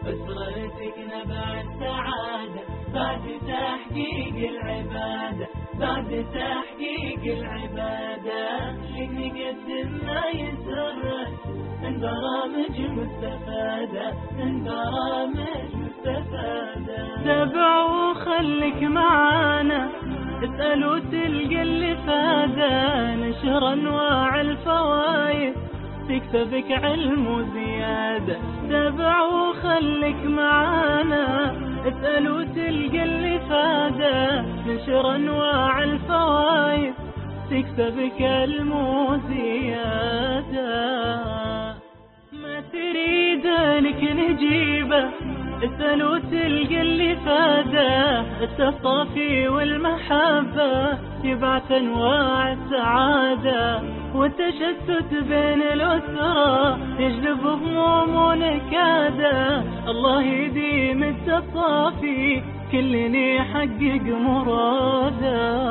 أسرتك نبع السعادة بعد تحقيق العبادة، بعد تحقيق العبادة. لنقدم ما يسرك من برامج مستفادة، من برامج مستفادة. تابع وخليك معانا، اسأل وتلقى اللي فاده. نشر أنواع الفوايد تكسبك علم وزيادة. تابع وخليك معانا، اسأل وتلقى اللي فاده. نشر أنواع الفوايد تكسبك علم وزيادة. ما تريد لك نجيبه، اسأل وتلقى اللي فاده. التصافي والمحبة يبعث أنواع السعادة، والتشتت بين الأسرة يجلب هموم ونكادة. الله يديم التصافي كل يحقق مراده.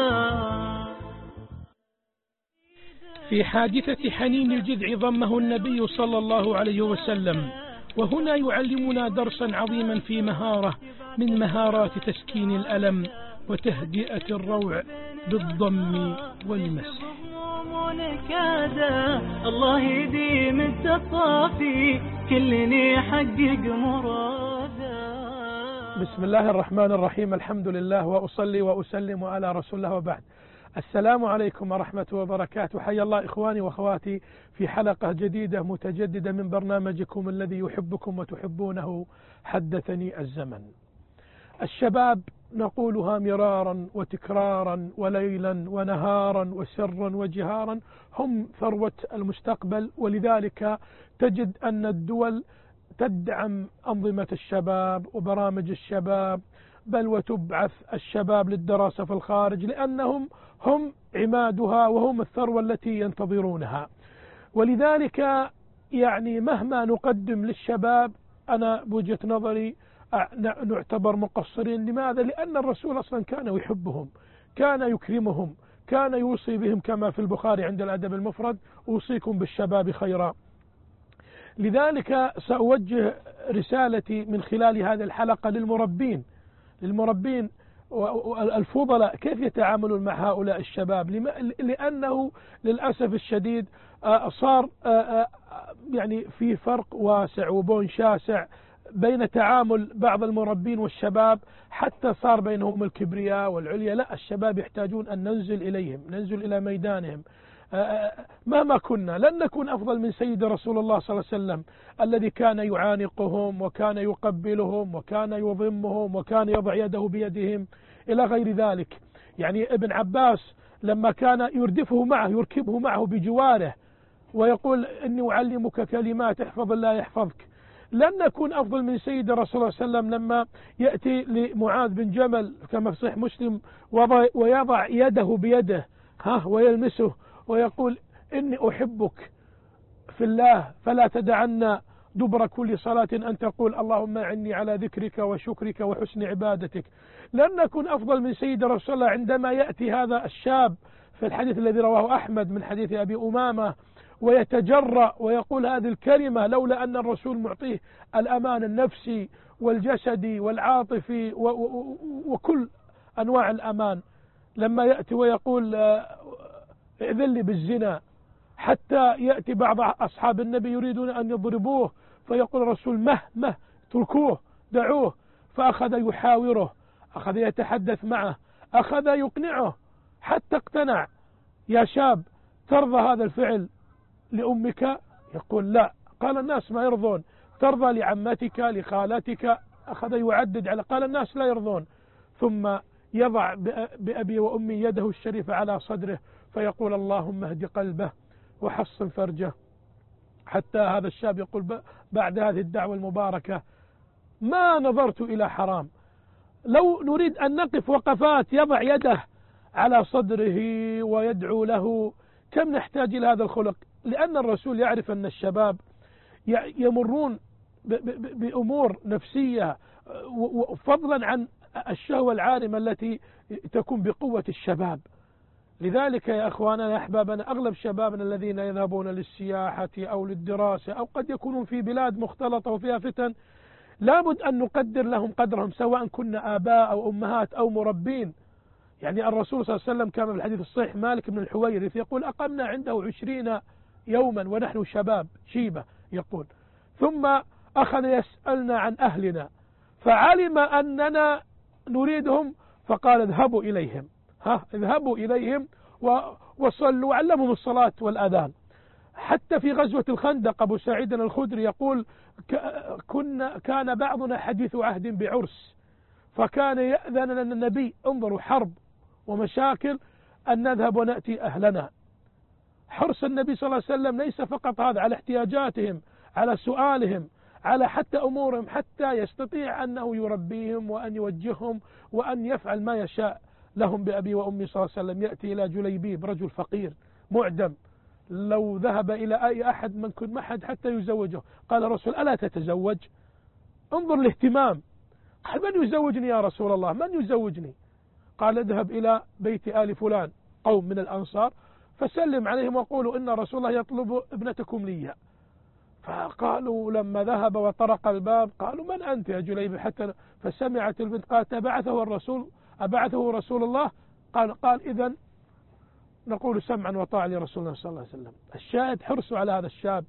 في حادثة حنين الجذع ضمه النبي صلى الله عليه وسلم، وهنا يعلمنا درسا عظيما في مهارة من مهارات تسكين الألم وتهدئة الروع بالضم والمسح. الله يديم التصافي كل يحقق مراده. بسم الله الرحمن الرحيم. الحمد لله وأصلي وأسلم على رسول الله، وبعد. السلام عليكم ورحمة وبركاته. حيا الله إخواني وأخواتي في حلقة جديدة متجددة من برنامجكم الذي يحبكم وتحبونه، حدثني الزمن. الشباب نقولها مرارا وتكرارا وليلا ونهارا وسرا وجهارا، هم ثروة المستقبل، ولذلك تجد أن الدول تدعم أنظمة الشباب وبرامج الشباب، بل وتبعث الشباب للدراسة في الخارج، لأنهم هم عمادها وهم الثروة التي ينتظرونها. ولذلك يعني مهما نقدم للشباب أنا بوجهة نظري نعتبر مقصرين. لماذا؟ لأن الرسول أصلا كان يحبهم، كان يكرمهم، كان يوصي بهم كما في البخاري عند الأدب المفرد: أوصيكم بالشباب خيرا. لذلك سأوجه رسالتي من خلال هذه الحلقة للمربين والفضلاء، كيف يتعاملون مع هؤلاء الشباب. لأنه للأسف الشديد صار يعني في فرق واسع وبون شاسع بين تعامل بعض المربين والشباب، حتى صار بينهم الكبرياء والعليا. لا، الشباب يحتاجون أن ننزل إليهم، ننزل إلى ميدانهم. مهما كنا لن نكون أفضل من سيد رسول الله صلى الله عليه وسلم، الذي كان يعانقهم وكان يقبلهم وكان يضمهم وكان يضع يده بيدهم إلى غير ذلك. يعني ابن عباس لما كان يردفه معه، يركبه معه بجواره ويقول: إني أعلمك كلمات احفظ الله يحفظك. لن نكون أفضل من سيد رسول الله صلى الله عليه وسلم لما يأتي لمعاذ بن جبل كما في صحيح مسلم ويضع يده بيده ويلمسه ويقول: إني أحبك في الله فلا تدعنا دبر كل صلاة أن تقول اللهم أعني على ذكرك وشكرك وحسن عبادتك. لن نكون أفضل من سيد رسول الله عندما يأتي هذا الشاب في الحديث الذي رواه أحمد من حديث أبي أمامة ويتجرأ ويقول هذه الكلمة لولا أن الرسول معطيه الأمان النفسي والجسدي والعاطفي وكل أنواع الأمان. لما يأتي ويقول: ائذن لي بالزنا، حتى يأتي بعض أصحاب النبي يريدون أن يضربوه، فيقول الرسول: مه تركوه دعوه. فأخذ يحاوره، أخذ يتحدث معه، أخذ يقنعه حتى اقتنع. يا شاب، ترضى هذا الفعل لأمك؟ يقول: لا. قال: الناس ما يرضون. ترضى لعمتك لخالتك؟ أخذ يعدد على، قال: الناس لا يرضون. ثم يضع بأبي وأمي يده الشريفة على صدره فيقول: اللهم اهد قلبه وحصن فرجه. حتى هذا الشاب يقول بعد هذه الدعوة المباركة: ما نظرت إلى حرام. لو نريد أن نقف وقفات يضع يده على صدره ويدعو له، كم نحتاج إلى هذا الخلق. لأن الرسول يعرف أن الشباب يمرون بأمور نفسية، فضلا عن الشهوة العارمة التي تكون بقوة الشباب. لذلك يا أخواننا يا أحبابنا، أغلب شبابنا الذين يذهبون للسياحة أو للدراسة أو قد يكونون في بلاد مختلطة وفيها فتن، لابد أن نقدر لهم قدرهم سواء كنا آباء أو أمهات أو مربين. يعني الرسول صلى الله عليه وسلم كما في الحديث الصحيح مالك بن الحويرث يقول أقمنا عنده 20 يوما ونحن شباب شيبة يقول، ثم أخذ يسألنا عن أهلنا فعلم أننا نريدهم فقال اذهبوا إليهم، اذهبوا إليهم وصلوا، وعلمهم الصلاة والأذان. حتى في غزوة الخندق أبو سعيد الخدري يقول كان بعضنا حديث عهد بعرس، فكان يأذن لنا النبي، انظروا حرب ومشاكل، أن نذهب ونأتي أهلنا. حرص النبي صلى الله عليه وسلم ليس فقط هذا على احتياجاتهم، على سؤالهم، على حتى أمورهم، حتى يستطيع أنه يربيهم وأن يوجههم وأن يفعل ما يشاء لهم بأبي وأمي صلى الله عليه وسلم. يأتي إلى جليبيب رجل فقير معدم، لو ذهب إلى أي أحد من كل محد حتى يزوجه، قال الرسول ألا تتزوج؟ انظر الاهتمام. قال من يزوجني يا رسول الله، من يزوجني؟ قال اذهب إلى بيت آل فلان، قوم من الأنصار، فسلم عليهم وقولوا إن رسول الله يطلب ابنتكم لي. فقالوا لما ذهب وطرق الباب قالوا من أنت يا جليب؟ حتى فسمعت البنت قالت أبعثه رسول الله؟ قال إذن نقول سمعا وطاعة لرسول الله صلى الله عليه وسلم. الشاهد حرصوا على هذا الشاب.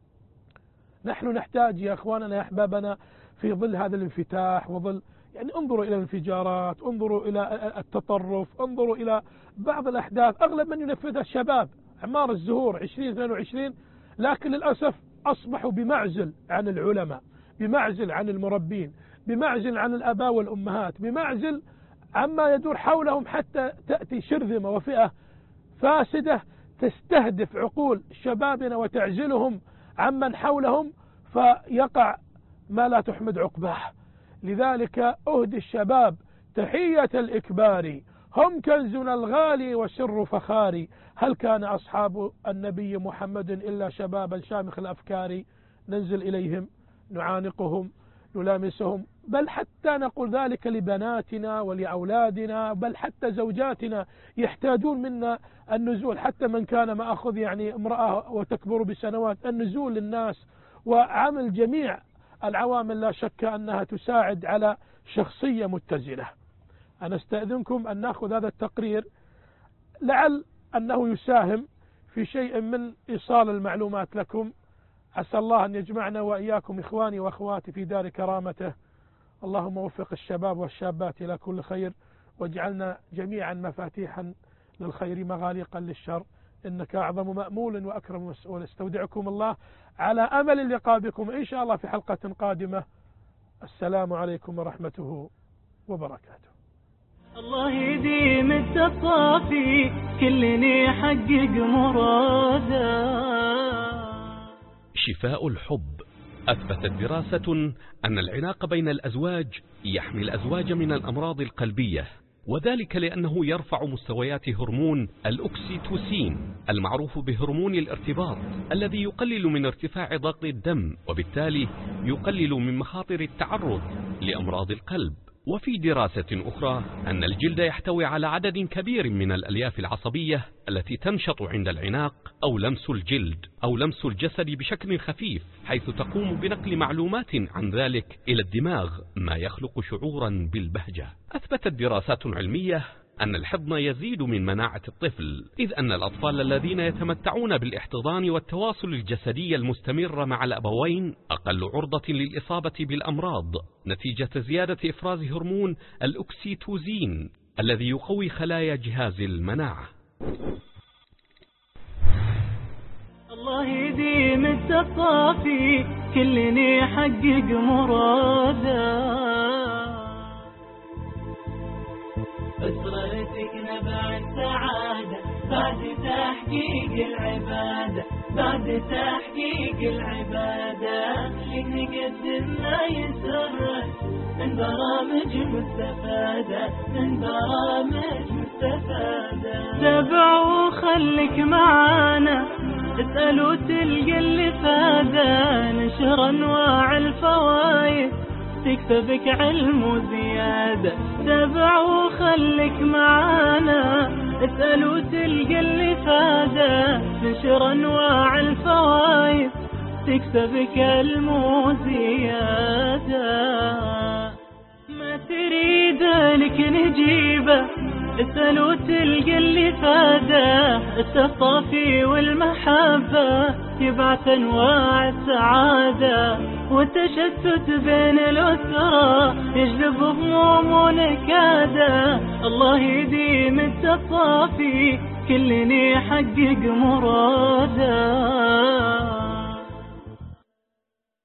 نحن نحتاج يا أخواننا يا أحبابنا في ظل هذا الانفتاح وظل، يعني انظروا إلى الانفجارات، انظروا إلى التطرف، انظروا إلى بعض الأحداث أغلب من ينفذها الشباب أعمار الزهور 20-22، لكن للأسف أصبحوا بمعزل عن العلماء، بمعزل عن المربين، بمعزل عن الآباء والأمهات، بمعزل عما يدور حولهم، حتى تأتي شرذمة وفئة فاسدة تستهدف عقول شبابنا وتعزلهم عمن حولهم، فيقع ما لا تحمد عقباه. لذلك أهدي الشباب تحية الإكبار، هم كنزنا الغالي وسر فخاري، هل كان أصحاب النبي محمد إلا شبابا شامخ الأفكار؟ ننزل إليهم نعانقهم نلامسهم، بل حتى نقول ذلك لبناتنا ولأولادنا، بل حتى زوجاتنا يحتاجون منا النزول، حتى من كان ما أخذ يعني امرأة وتكبر بسنوات، النزول للناس وعمل جميع العوامل لا شك أنها تساعد على شخصية متزنة. أنا استأذنكم أن نأخذ هذا التقرير لعل أنه يساهم في شيء من إيصال المعلومات لكم. عسى الله أن يجمعنا وإياكم إخواني وأخواتي في دار كرامته. اللهم وفق الشباب والشابات إلى كل خير، واجعلنا جميعا مفاتيحا للخير مغاليقا للشر، إنك أعظم مأمول وأكرم مسؤول. استودعكم الله على أمل اللقاء بكم إن شاء الله في حلقة قادمة. السلام عليكم ورحمته وبركاته. الله يديم التقافي كلني يحقق مراده. شفاء الحب. أثبتت دراسة أن العناق بين الأزواج يحمي الأزواج من الأمراض القلبية، وذلك لأنه يرفع مستويات هرمون الأكسيتوسين المعروف بهرمون الارتباط، الذي يقلل من ارتفاع ضغط الدم، وبالتالي يقلل من مخاطر التعرض لأمراض القلب. وفي دراسة أخرى أن الجلد يحتوي على عدد كبير من الألياف العصبية التي تنشط عند العناق أو لمس الجلد أو لمس الجسد بشكل خفيف، حيث تقوم بنقل معلومات عن ذلك إلى الدماغ، ما يخلق شعورا بالبهجة. أثبتت دراسات علمية أن الحضن يزيد من مناعة الطفل، إذ أن الأطفال الذين يتمتعون بالاحتضان والتواصل الجسدي المستمر مع الأبوين أقل عرضة للإصابة بالأمراض نتيجة زيادة إفراز هرمون الأكسيتوزين الذي يقوي خلايا جهاز المناعة. الله يديم التقافي كلني يحقق مراده. أسرتك نبع السعادة بعد تحقيق العبادة، بعد تحقيق العبادة لك نقدم ما يسرك من برامج مستفادة، من برامج مستفادة. تابع وخليك معانا، اسأل وتلقى اللي فاده، نشر أنواع الفوايد تكسبك علم وزيادة. تابع وخليك معانا، اسأل وتلقى اللي فاده، نشر أنواع الفوايد تكسبك المزيادة. ما تريد لك نجيبه اسأل وتلقى اللي فاده. التفاصيل والمحبة يبعث أنواع السعادة، والتشتت بين الأسرة يجلب هموم ونكادة. الله يديم التصافي كل يحقق مراده.